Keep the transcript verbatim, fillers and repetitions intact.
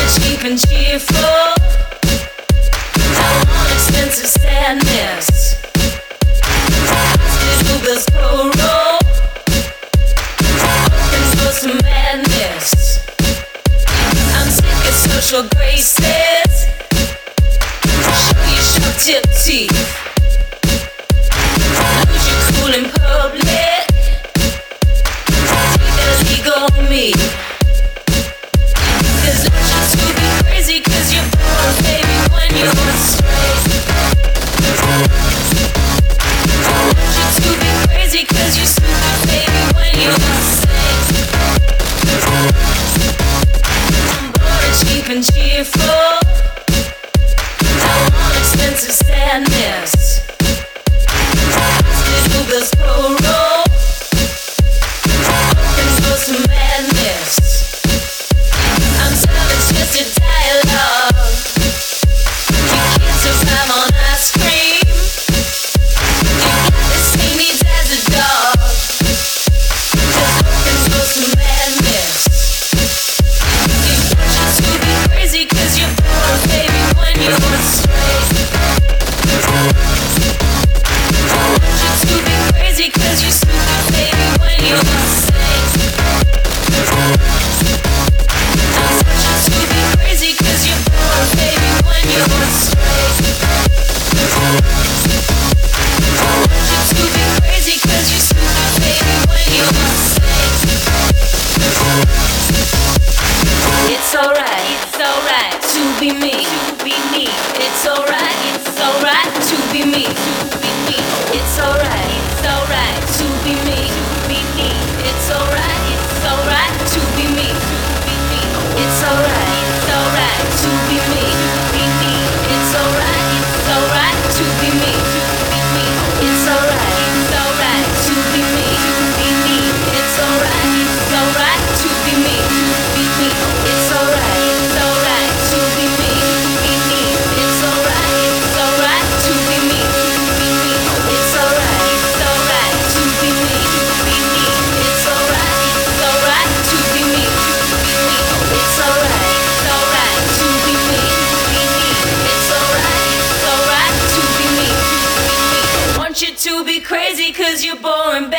cheap and cheerful. I want expensive sadness. Hospital bills co-roll. Open for some madness. I'm sick of social graces. Show your sharp tip teeth. Lose your cool in public. Take that illegal on me. Cause I want you to be crazy, cause you're born, baby, when you're straight. I want you to be crazy, cause you're stupid, baby, when you're safe. I'm bored and cheap and cheerful. I want expensive sadness. Hospital bills co-roll. Open for some madness. I'm serving twisted dialogue. You can't survive on ice cream. You got the same needs as a dog. Just open for some madness. You want you to be crazy, cause you're born, baby, when you're straight. I want you to be crazy, cause you're stupid, baby, when you're safe. I want you to be crazy, cause you're born, baby, when you're straight. I want you to be crazy, cause you're stupid, baby, when you're safe. It's alright, it's alright to be me, to be me. It's alright, it's alright to be me, to be me. It's alright, it's alright to be me, to be me. It's alright, it's alright to be me, to be me. It's alright, it's alright to be me, to be me. It's alright, it's alright to be me, to be me. It's alright, it's alright to be me, to be me. It's alright, it's alright to be me, to be me. It's alright, it's alright to be me, to be me. It's alright, it's alright to be me, to be me. It's alright, it's alright to be me, to be me. It's alright, it's alright to be me, to be me. It's alright, it's alright to be me, to be me. It's alright, it's alright to be me, to be me. Want you to be crazy, cause you're boring, baby.